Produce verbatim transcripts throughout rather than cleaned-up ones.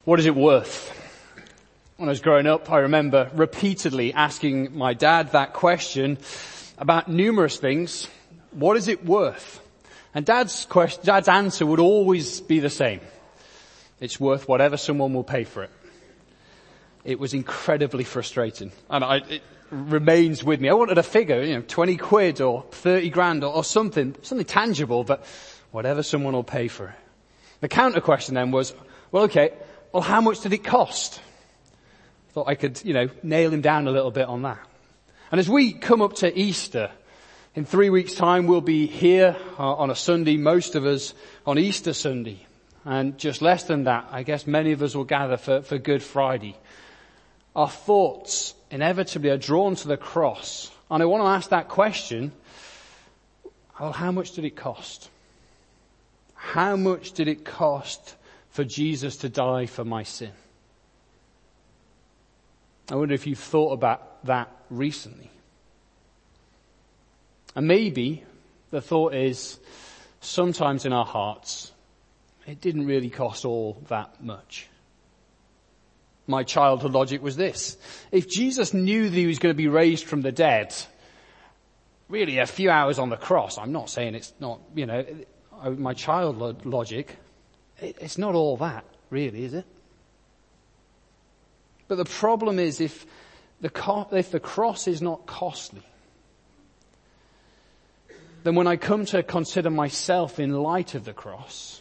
What is it worth? When I was growing up, I remember repeatedly asking my dad that question about numerous things. What is it worth? And dad's question, dad's answer would always be the same. It's worth whatever someone will pay for it. It was incredibly frustrating. And I, it remains with me. I wanted a figure, you know, twenty quid or thirty grand or, or something, something tangible, but whatever someone will pay for it. The counter question then was, well, okay, well, how much did it cost? Thought I could, you know, nail him down a little bit on that. And as we come up to Easter, in three weeks' time, we'll be here on a Sunday, most of us on Easter Sunday. And just less than that, I guess many of us will gather for, for Good Friday. Our thoughts inevitably are drawn to the cross. And I want to ask that question, well, how much did it cost? How much did it cost for Jesus to die for my sin? I wonder if you've thought about that recently. And maybe the thought is, sometimes in our hearts, it didn't really cost all that much. My childhood logic was this: if Jesus knew that he was going to be raised from the dead, really a few hours on the cross, I'm not saying it's not, you know, my child logic, it's not all that, really, is it? But the problem is, if the, co- if the cross is not costly, then when I come to consider myself in light of the cross,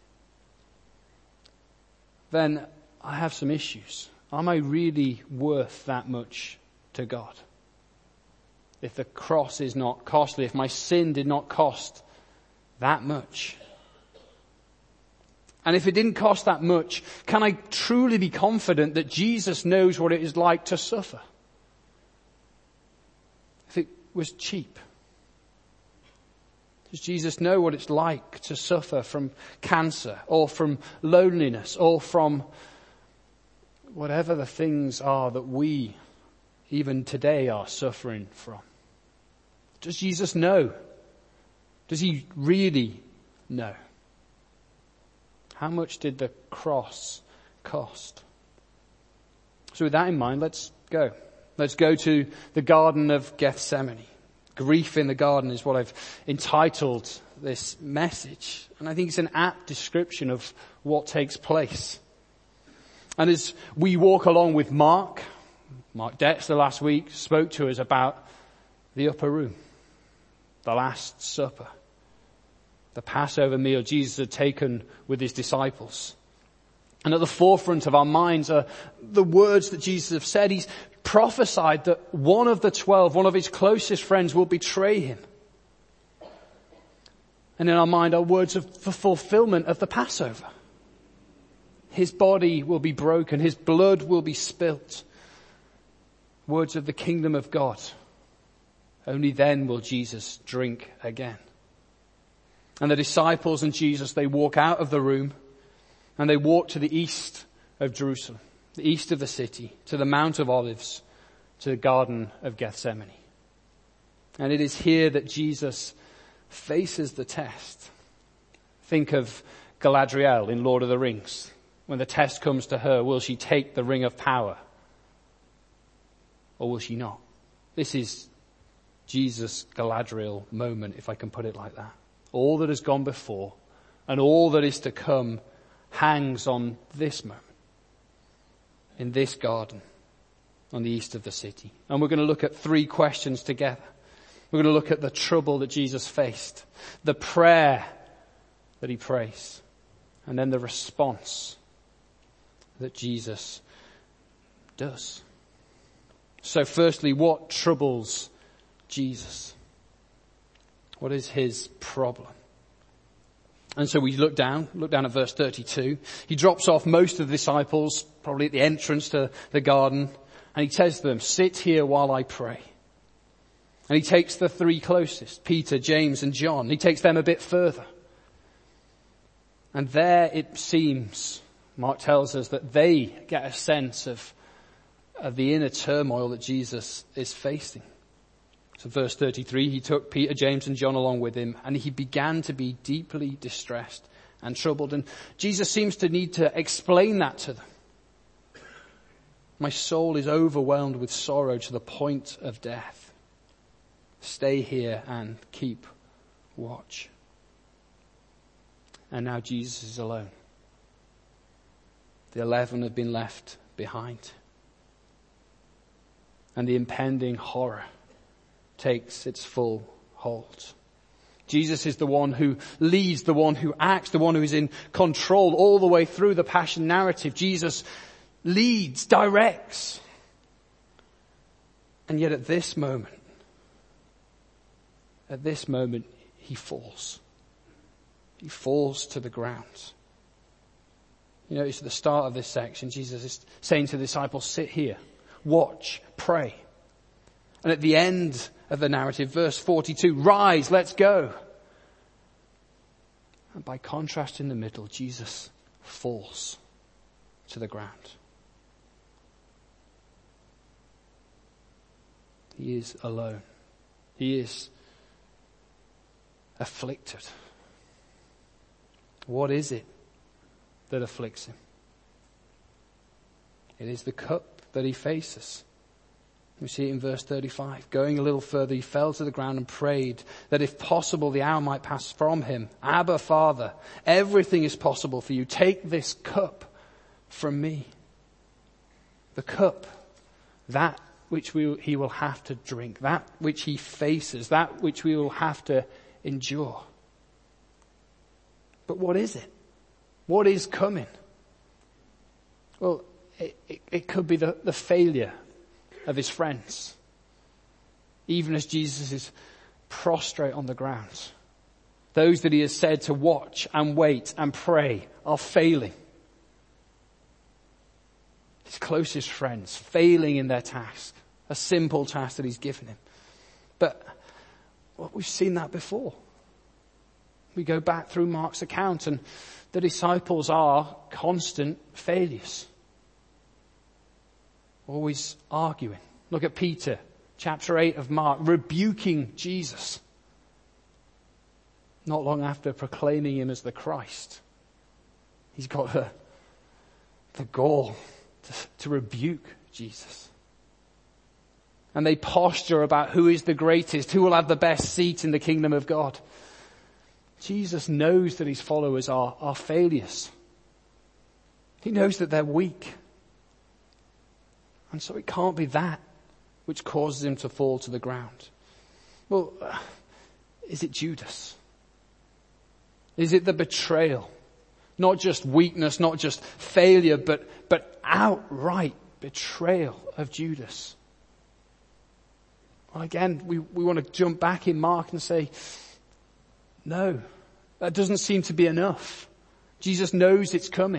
then I have some issues. Am I really worth that much to God? If the cross is not costly, if my sin did not cost that much. And if it didn't cost that much, can I truly be confident that Jesus knows what it is like to suffer? If it was cheap, does Jesus know what it's like to suffer from cancer or from loneliness or from whatever the things are that we even today are suffering from? Does Jesus know? Does he really know? How much did the cross cost? So with that in mind, let's go. Let's go to the Garden of Gethsemane. Grief in the garden is what I've entitled this message. And I think it's an apt description of what takes place. And as we walk along with Mark, Mark Dexter last week spoke to us about the upper room, the Last Supper, the Passover meal Jesus had taken with his disciples. And at the forefront of our minds are the words that Jesus has said. He's prophesied that one of the twelve, one of his closest friends, will betray him. And in our mind are words of the fulfillment of the Passover. His body will be broken. His blood will be spilt. Words of the kingdom of God. Only then will Jesus drink again. And the disciples and Jesus, they walk out of the room and they walk to the east of Jerusalem, the east of the city, to the Mount of Olives, to the Garden of Gethsemane. And it is here that Jesus faces the test. Think of Galadriel in Lord of the Rings. When the test comes to her, will she take the ring of power? Or will she not? This is Jesus' Galadriel moment, if I can put it like that. All that has gone before and all that is to come hangs on this moment, in this garden, on the east of the city. And we're going to look at three questions together. We're going to look at the trouble that Jesus faced, the prayer that he prays, and then the response that Jesus does. So firstly, what troubles Jesus? What is his problem? And so we look down, look down at verse thirty-two. He drops off most of the disciples, probably at the entrance to the garden, and he says to them, sit here while I pray. And he takes the three closest, Peter, James, and John. He takes them a bit further. And there it seems, Mark tells us, that they get a sense of, of the inner turmoil that Jesus is facing. So verse thirty-three, he took Peter, James and John along with him, and he began to be deeply distressed and troubled. And Jesus seems to need to explain that to them. My soul is overwhelmed with sorrow to the point of death. Stay here and keep watch. And now Jesus is alone. The eleven have been left behind. And the impending horror takes its full hold. Jesus is the one who leads, the one who acts, the one who is in control all the way through the Passion narrative. Jesus leads, directs. And yet at this moment, at this moment, he falls. He falls to the ground. You notice at the start of this section, Jesus is saying to the disciples, sit here, watch, pray. And at the end of the narrative, verse forty-two, rise, let's go. And by contrast in the middle, Jesus falls to the ground. He is alone. He is afflicted. What is it that afflicts him? It is the cup that he faces. We see it in verse thirty-five. Going a little further, he fell to the ground and prayed that if possible the hour might pass from him. Abba, Father, everything is possible for you. Take this cup from me. The cup, that which we, he will have to drink, that which he faces, that which we will have to endure. But what is it? What is coming? Well, it, it, it could be the, the failure of his friends. Even as Jesus is prostrate on the ground. Those that he has said to watch and wait and pray are failing. His closest friends failing in their task. A simple task that he's given him. But well, we've seen that before. We go back through Mark's account and the disciples are constant failures. Always arguing. Look at Peter, chapter eight of Mark, rebuking Jesus. Not long after proclaiming him as the Christ. He's got the, the gall to, to rebuke Jesus. And they posture about who is the greatest, who will have the best seat in the kingdom of God. Jesus knows that his followers are, are failures. He knows that they're weak. And so it can't be that which causes him to fall to the ground. Well, uh, is it Judas? Is it the betrayal? Not just weakness, not just failure, but, but outright betrayal of Judas. Well, again, we, we want to jump back in Mark and say, no, that doesn't seem to be enough. Jesus knows it's coming.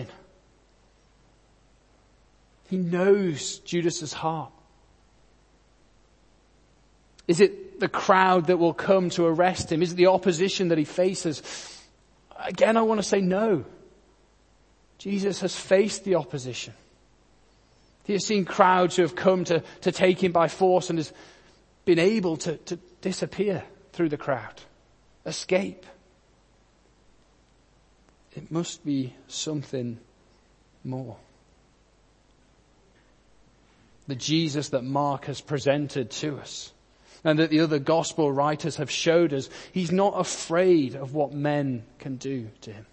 He knows Judas's heart. Is it the crowd that will come to arrest him? Is it the opposition that he faces? Again, I want to say no. Jesus has faced the opposition. He has seen crowds who have come to, to take him by force and has been able to, to disappear through the crowd. Escape. It must be something more. The Jesus that Mark has presented to us and that the other gospel writers have showed us, he's not afraid of what men can do to him.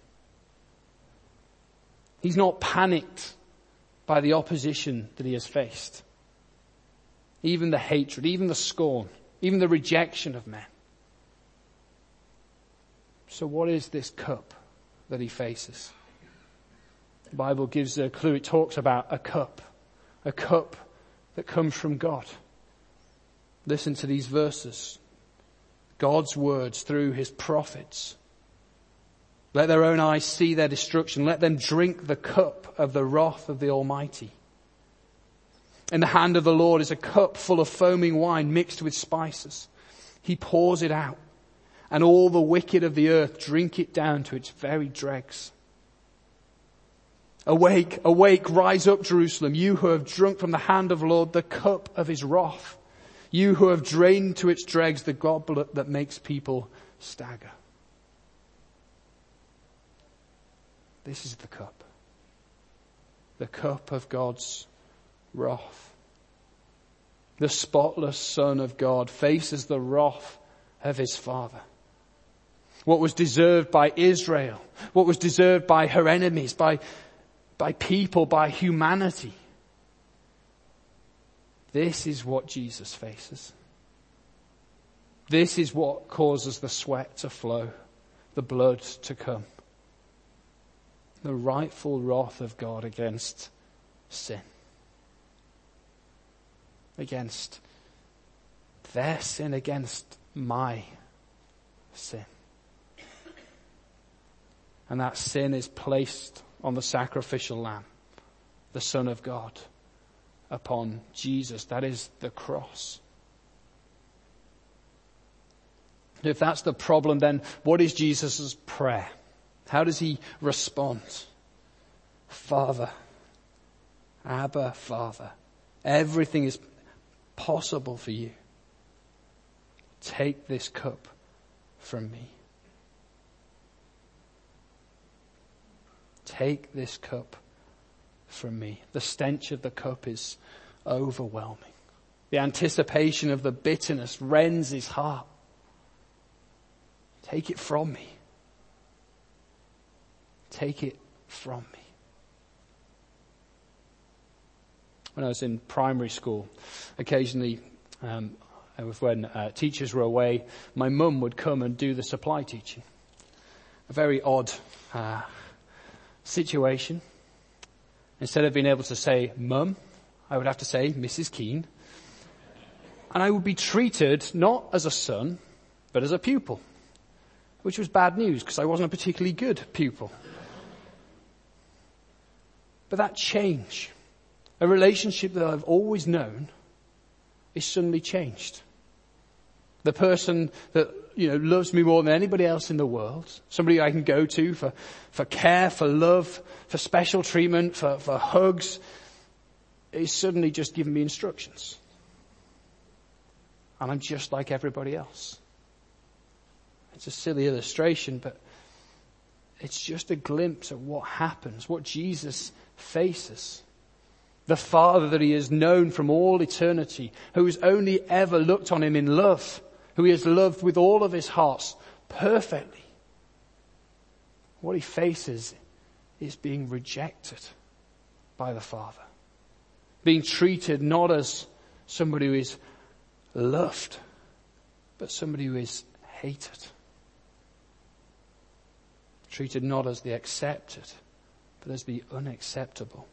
He's not panicked by the opposition that he has faced. Even the hatred, even the scorn, even the rejection of men. So what is this cup that he faces? The Bible gives a clue. It talks about a cup. A cup that comes from God. Listen to these verses. God's words through his prophets. Let their own eyes see their destruction. Let them drink the cup of the wrath of the Almighty. In the hand of the Lord is a cup full of foaming wine mixed with spices. He pours it out, and all the wicked of the earth drink it down to its very dregs. Awake, awake, rise up, Jerusalem, you who have drunk from the hand of the Lord the cup of his wrath. You who have drained to its dregs the goblet that makes people stagger. This is the cup. The cup of God's wrath. The spotless Son of God faces the wrath of his Father. What was deserved by Israel, what was deserved by her enemies, by, by people, by humanity. This is what Jesus faces. This is what causes the sweat to flow, the blood to come. The rightful wrath of God against sin. Against their sin, against my sin. And that sin is placed on the sacrificial lamb, the Son of God, upon Jesus. That is the cross. If that's the problem, then what is Jesus' prayer? How does he respond? Father, Abba, Father, everything is possible for you. Take this cup from me. Take this cup from me. The stench of the cup is overwhelming. The anticipation of the bitterness rends his heart. Take it from me. Take it from me. When I was in primary school, occasionally, um, when uh, teachers were away, my mum would come and do the supply teaching. A very odd uh, situation. Instead of being able to say mum, I would have to say Missus Keane. And I would be treated not as a son, but as a pupil. Which was bad news because I wasn't a particularly good pupil. But that change, a relationship that I've always known, is suddenly changed. The person that, you know, loves me more than anybody else in the world, somebody I can go to for, for care, for love, for special treatment, for, for hugs, is suddenly just giving me instructions. And I'm just like everybody else. It's a silly illustration, but it's just a glimpse of what happens, what Jesus faces. The Father that he has known from all eternity, who has only ever looked on him in love, who he has loved with all of his heart perfectly. What he faces is being rejected by the Father. Being treated not as somebody who is loved, but somebody who is hated. Treated not as the accepted, but as the unacceptable.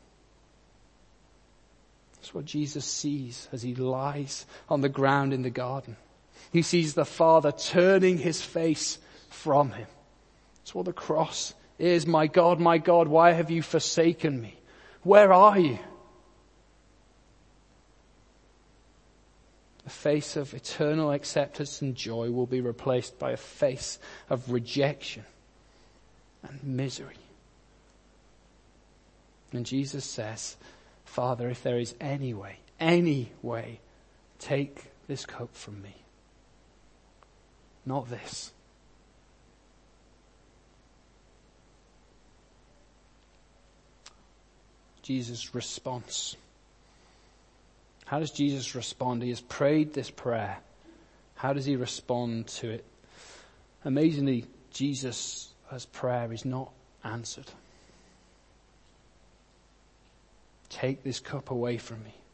That's what Jesus sees as he lies on the ground in the garden. He sees the Father turning his face from him. That's what the cross is. My God, my God, why have you forsaken me? Where are you? The face of eternal acceptance and joy will be replaced by a face of rejection and misery. And Jesus says, Father, if there is any way, any way, take this cup from me. Not this. Jesus' response. How does Jesus respond? He has prayed this prayer. How does he respond to it? Amazingly, Jesus' prayer is not answered. Take this cup away from me.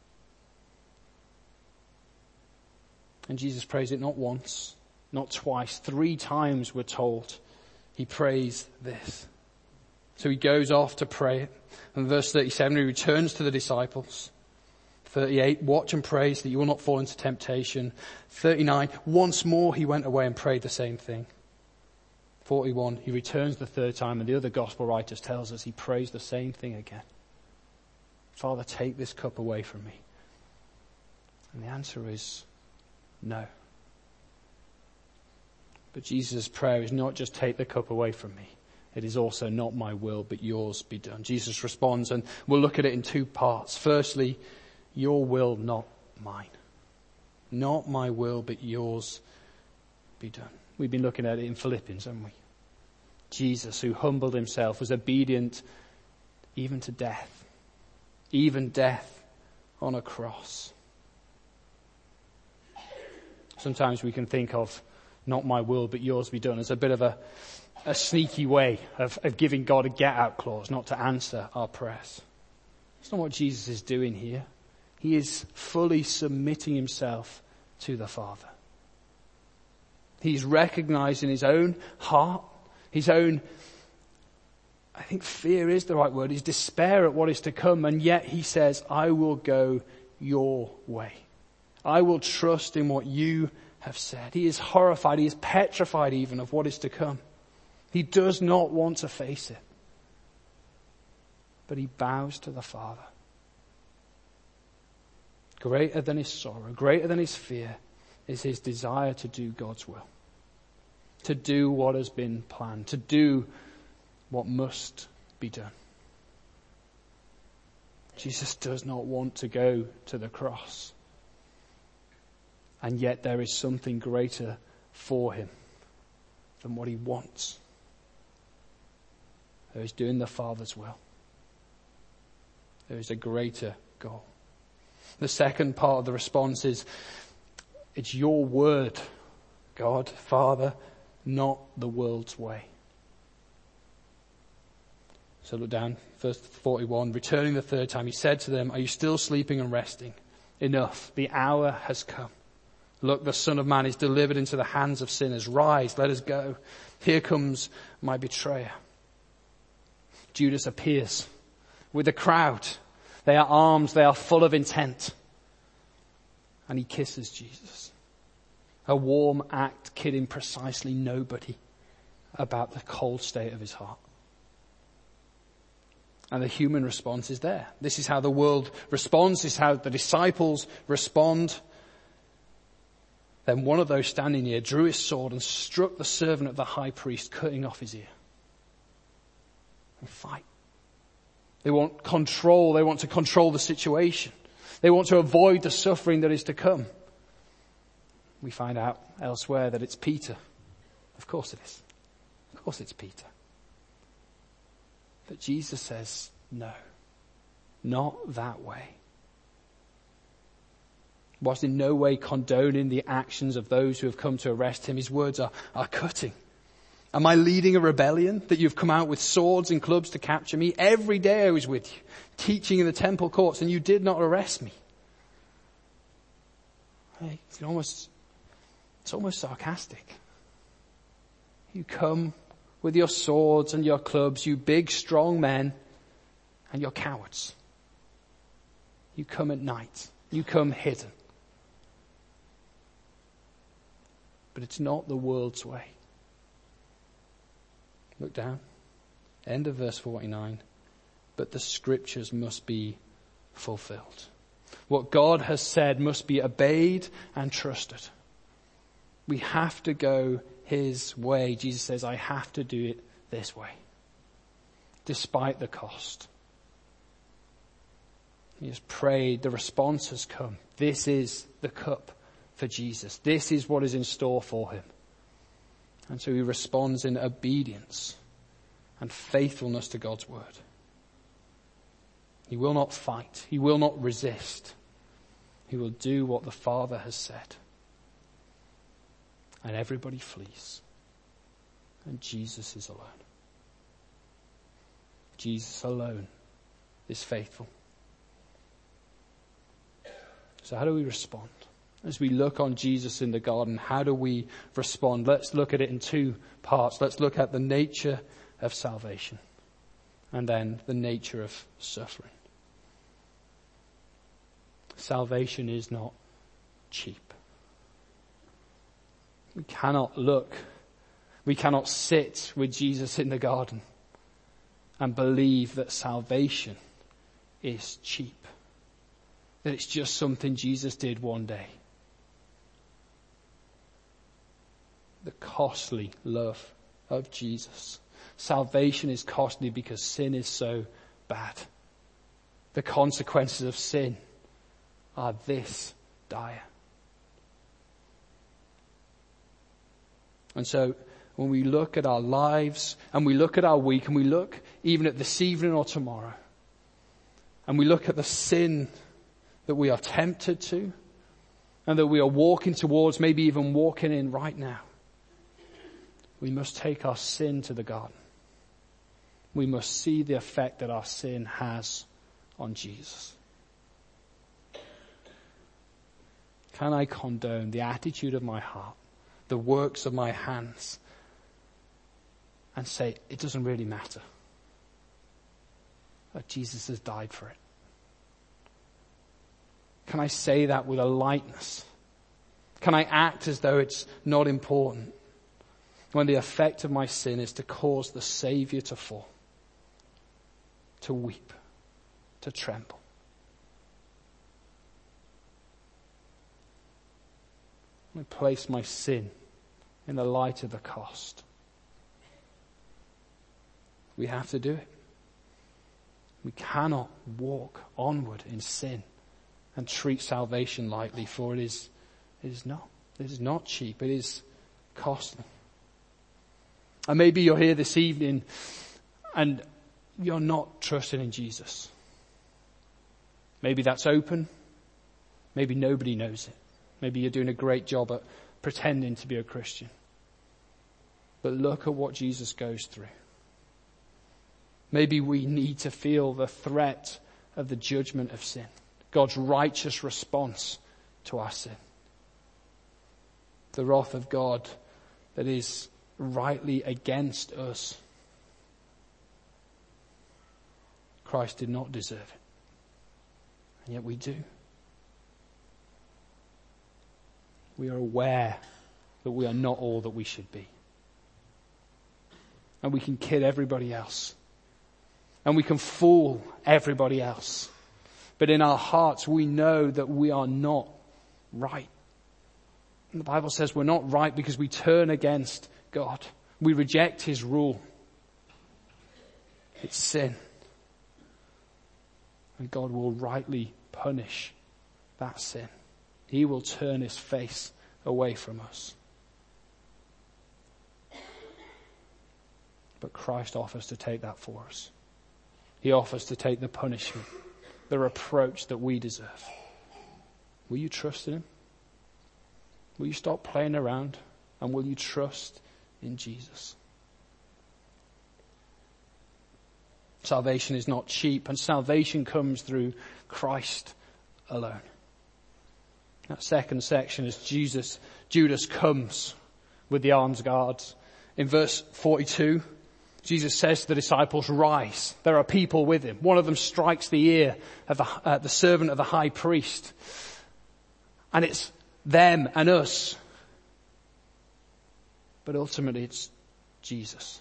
And Jesus prays it not once, not twice, three times we're told. He prays this. So he goes off to pray it. And verse thirty-seven, he returns to the disciples. thirty-eight, watch and pray so that you will not fall into temptation. thirty-nine, once more he went away and prayed the same thing. forty-one, he returns the third time, and the other gospel writers tells us he prays the same thing again. Father, take this cup away from me. And the answer is no. But Jesus' prayer is not just take the cup away from me. It is also not my will, but yours be done. Jesus responds, and we'll look at it in two parts. Firstly, your will, not mine. Not my will, but yours be done. We've been looking at it in Philippians, haven't we? Jesus, who humbled himself, was obedient even to death. Even death on a cross. Sometimes we can think of not my will but yours be done as a bit of a, a sneaky way of, of giving God a get-out clause not to answer our prayers. That's not what Jesus is doing here. He is fully submitting himself to the Father. He's recognizing his own heart, his own, I think fear is the right word, his despair at what is to come, and yet he says, I will go your way. I will trust in what you have said. He is horrified, he is petrified even of what is to come. He does not want to face it. But he bows to the Father. Greater than his sorrow, greater than his fear, is his desire to do God's will. To do what has been planned. To do what must be done. Jesus does not want to go to the cross. And yet there is something greater for him than what he wants. There is doing the Father's will. There is a greater goal. The second part of the response is, it's your word, God, Father, not the world's way. So look down, verse forty-one. Returning the third time, he said to them, are you still sleeping and resting? Enough, the hour has come. Look, the Son of Man is delivered into the hands of sinners. Rise, let us go. Here comes my betrayer. Judas appears with the crowd. They are armed, they are full of intent. And he kisses Jesus. A warm act kidding precisely nobody about the cold state of his heart. And the human response is there. This is how the world responds. This is how the disciples respond. Then one of those standing near drew his sword and struck the servant of the high priest, cutting off his ear. And fight. They want control. They want to control the situation. They want to avoid the suffering that is to come. We find out elsewhere that it's Peter. Of course it is. Of course it's Peter. But Jesus says, no, not that way. Whilst in no way condoning the actions of those who have come to arrest him, his words are, are cutting. Am I leading a rebellion that you've come out with swords and clubs to capture me? Every day I was with you, teaching in the temple courts, and you did not arrest me. Hey, it's almost, it's almost sarcastic. You come with your swords and your clubs, you big, strong men, and you're cowards. You come at night. You come hidden. But it's not the world's way. Look down. End of verse forty-nine. But the scriptures must be fulfilled. What God has said must be obeyed and trusted. We have to go his way. Jesus says, I have to do it this way. Despite the cost. He has prayed. The response has come. This is the cup for Jesus. This is what is in store for him. And so he responds in obedience and faithfulness to God's word. He will not fight. He will not resist. He will do what the Father has said. And everybody flees. And Jesus is alone. Jesus alone is faithful. So how do we respond? As we look on Jesus in the garden, how do we respond? Let's look at it in two parts. Let's look at the nature of salvation and then the nature of suffering. Salvation is not cheap. We cannot look, we cannot sit with Jesus in the garden and believe that salvation is cheap. That it's just something Jesus did one day. The costly love of Jesus. Salvation is costly because sin is so bad. The consequences of sin are this dire. And so when we look at our lives and we look at our week and we look even at this evening or tomorrow and we look at the sin that we are tempted to, and that we are walking towards, maybe even walking in right now, we must take our sin to the garden. We must see the effect that our sin has on Jesus. Can I condone the attitude of my heart, the works of my hands, and say, it doesn't really matter that Jesus has died for it? Can I say that with a lightness? Can I act as though it's not important when the effect of my sin is to cause the Savior to fall, to weep, to tremble? I place my sin in the light of the cost. We have to do it. We cannot walk onward in sin and treat salvation lightly, for it is, it is not. It is not cheap. It is costly. And maybe you're here this evening and you're not trusting in Jesus. Maybe that's open. Maybe nobody knows it. Maybe you're doing a great job at pretending to be a Christian. But look at what Jesus goes through. Maybe we need to feel the threat of the judgment of sin, God's righteous response to our sin. The wrath of God that is rightly against us. Christ did not deserve it. And yet we do. We are aware that we are not all that we should be. And we can kid everybody else. And we can fool everybody else. But in our hearts we know that we are not right. And the Bible says we're not right because we turn against God. We reject His rule. It's sin. And God will rightly punish that sin. He will turn His face away from us. But Christ offers to take that for us. He offers to take the punishment, the reproach that we deserve. Will you trust in Him? Will you stop playing around? And will you trust in Jesus? Salvation is not cheap, and salvation comes through Christ alone. That second section is Jesus, Judas comes with the armed guards. In verse forty-two, Jesus says to the disciples, rise. There are people with him. One of them strikes the ear of the, uh, the servant of the high priest. And it's them and us. But ultimately it's Jesus.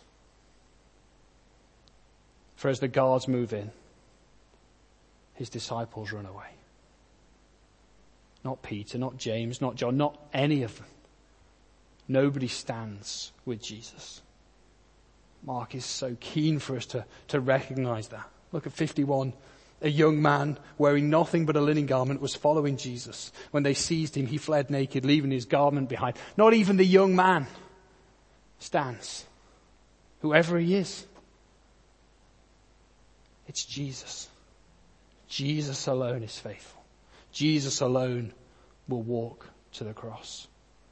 For as the guards move in, His disciples run away. Not Peter, not James, not John, not any of them. Nobody stands with Jesus. Mark is so keen for us to, to recognize that. Look at fifty-one. A young man wearing nothing but a linen garment was following Jesus. When they seized him, he fled naked, leaving his garment behind. Not even the young man stands. Whoever he is. It's Jesus. Jesus alone is faithful. Jesus alone will walk to the cross.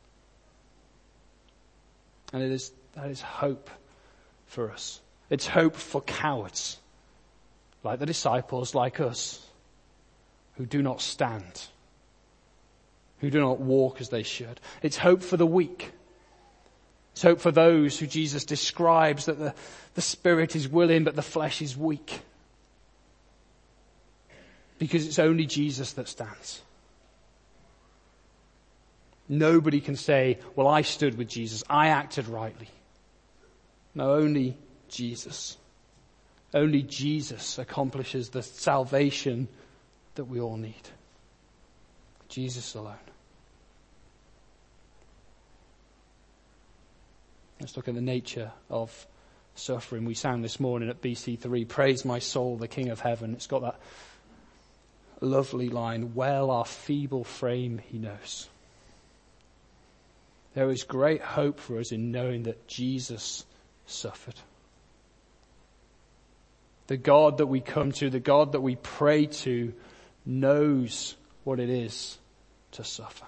And it is, that is hope for us. It's hope for cowards, like the disciples, like us, who do not stand, who do not walk as they should. It's hope for the weak. It's hope for those who Jesus describes that the, the spirit is willing, but the flesh is weak. Because it's only Jesus that stands. Nobody can say, well, I stood with Jesus. I acted rightly. No, only Jesus. Only Jesus accomplishes the salvation that we all need. Jesus alone. Let's look at the nature of suffering. We sang this morning at B C three, praise my soul, the King of heaven. It's got that lovely line, well our feeble frame He knows. There is great hope for us in knowing that Jesus suffered. The God that we come to, the God that we pray to, knows what it is to suffer.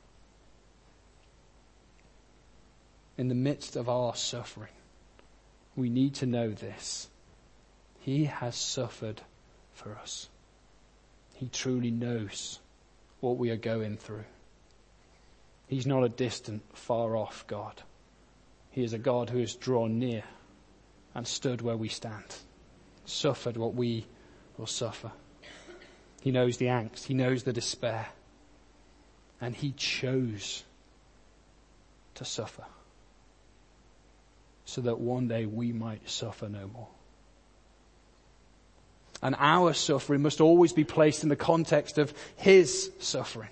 In the midst of our suffering, we need to know this. He has suffered for us. He truly knows what we are going through. He's not a distant, far off God. He is a God who has drawn near and stood where we stand, suffered what we will suffer. He knows the angst. He knows the despair. And he chose to suffer so that one day we might suffer no more. And our suffering must always be placed in the context of his suffering.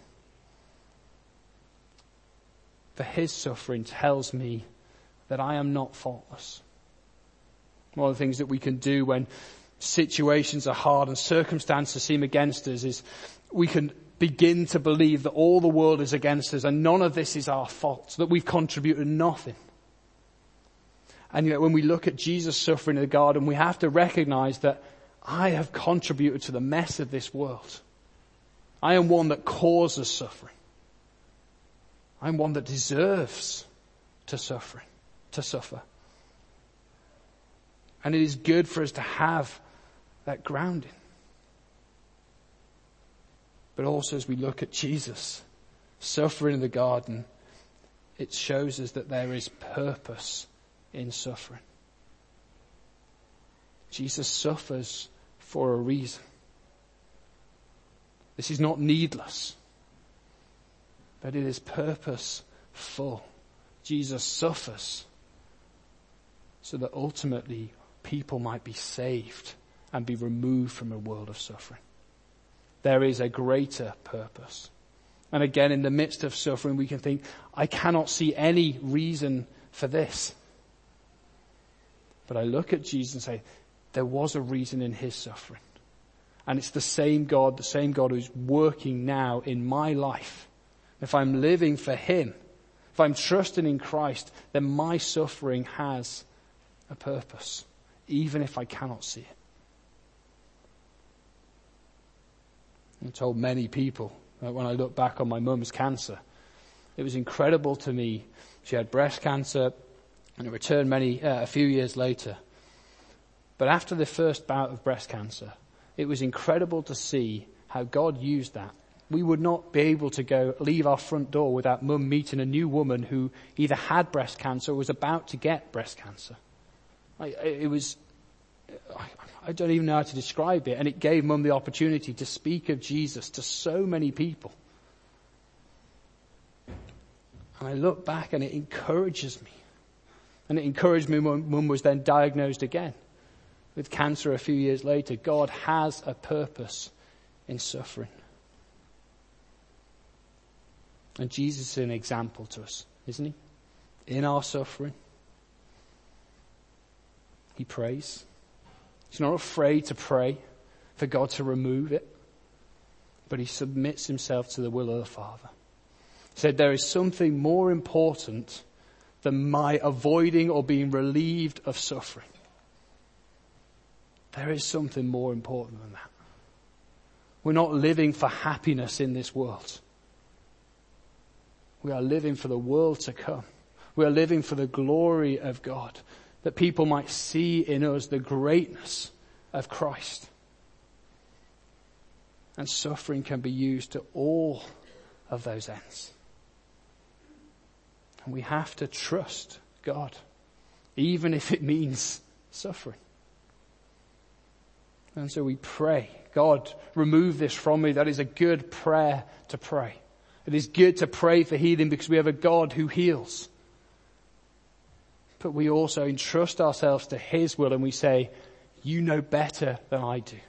For his suffering tells me that I am not faultless. One of the things that we can do when situations are hard and circumstances seem against us is we can begin to believe that all the world is against us and none of this is our fault, that we've contributed nothing. And yet when we look at Jesus' suffering in the garden, we have to recognize that I have contributed to the mess of this world. I am one that causes suffering. I'm one that deserves to suffer, to suffer. And it is good for us to have that grounding. But also as we look at Jesus suffering in the garden, it shows us that there is purpose in suffering. Jesus suffers for a reason. This is not needless, but it is purposeful. Jesus suffers so that ultimately people might be saved and be removed from a world of suffering. There is a greater purpose. And again, in the midst of suffering, we can think, I cannot see any reason for this. But I look at Jesus and say, there was a reason in his suffering. And it's the same God, the same God who's working now in my life. If I'm living for him, if I'm trusting in Christ, then my suffering has a purpose, even if I cannot see it. I told many people that when I look back on my mum's cancer, it was incredible to me. She had breast cancer and it returned many, uh, a few years later. But after the first bout of breast cancer, it was incredible to see how God used that. We would not be able to go leave our front door without mum meeting a new woman who either had breast cancer or was about to get breast cancer. I, it was, I don't even know how to describe it. And it gave mum the opportunity to speak of Jesus to so many people. And I look back and it encourages me. And it encouraged me when mum was then diagnosed again with cancer a few years later. God has a purpose in suffering. And Jesus is an example to us, isn't he? In our suffering, he prays. He's not afraid to pray for God to remove it, but he submits himself to the will of the Father. He said, there is something more important than my avoiding or being relieved of suffering. There is something more important than that. We're not living for happiness in this world. We are living for the world to come. We are living for the glory of God, that people might see in us the greatness of Christ. And suffering can be used to all of those ends. And we have to trust God, even if it means suffering. And so we pray, God, remove this from me. That is a good prayer to pray. It is good to pray for healing because we have a God who heals. But we also entrust ourselves to his will and we say, you know better than I do.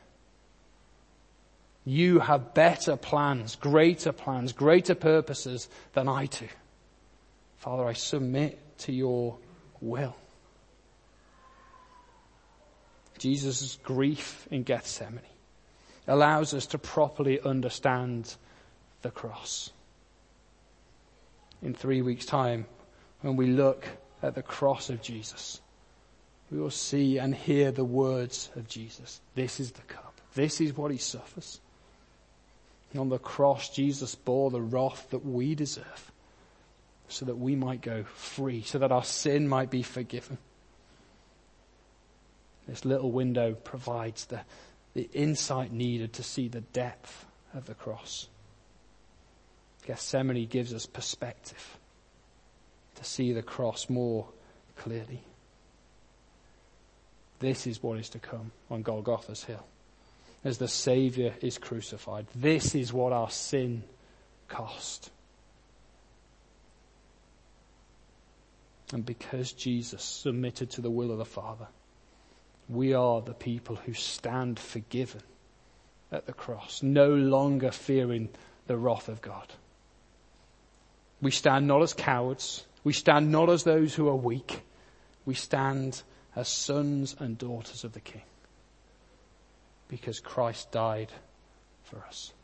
You have better plans, greater plans, greater purposes than I do. Father, I submit to your will. Jesus' grief in Gethsemane allows us to properly understand the cross. In three weeks' time, when we look at the cross of Jesus, we will see and hear the words of Jesus. This is the cup. This is what he suffers. On the cross, Jesus bore the wrath that we deserve so that we might go free, so that our sin might be forgiven. This little window provides the, the insight needed to see the depth of the cross. Gethsemane gives us perspective to see the cross more clearly. This is what is to come on Golgotha's hill as the Saviour is crucified. This is what our sin cost. And because Jesus submitted to the will of the Father, we are the people who stand forgiven at the cross, no longer fearing the wrath of God. We stand not as cowards. We stand not as those who are weak. We stand as sons and daughters of the King, because Christ died for us.